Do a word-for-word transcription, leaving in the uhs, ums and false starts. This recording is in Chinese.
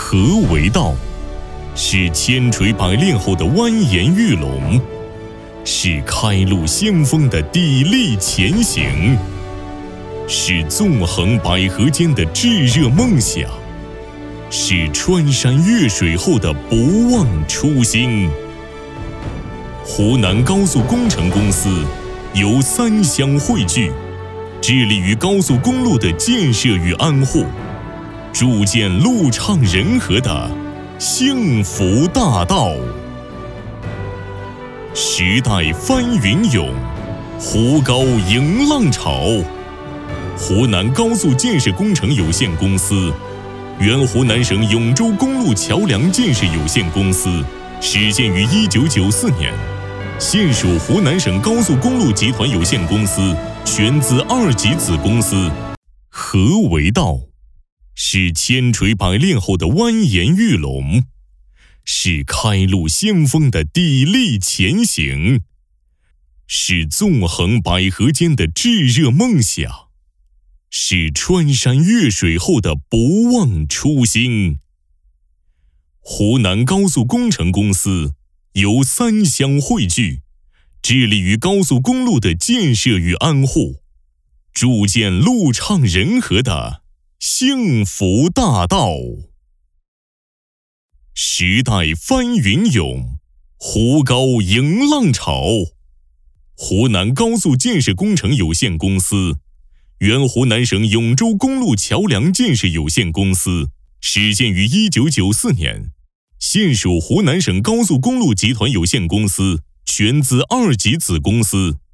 何为道？是千锤百炼后的蜿蜒玉龙，是开路先锋的砥砺前行，是纵横捭阖间的炙热梦想，是穿山越水后的不忘初心。湖南高速工程公司由三乡汇聚，致力于高速公路的建设与安护，筑建路畅人和的幸福大道。时代翻云涌，湖高迎浪潮。湖南高速建设工程有限公司原湖南省永州公路桥梁建设有限公司始建于一九九四年，现属湖南省高速公路集团有限公司全资二级子公司。何为道？是千锤百炼后的蜿蜒玉龙，是开路先锋的砥砺前行，是纵横捭阖间的炙热梦想，是穿山越水后的不忘初心。湖南高速工程公司由三乡汇聚，致力于高速公路的建设与安护，筑建路畅人和的幸福大道。时代翻云涌，湖高迎浪潮。湖南高速建设工程有限公司原湖南省永州公路桥梁建设有限公司始建于一九九四年，现属湖南省高速公路集团有限公司全资二级子公司。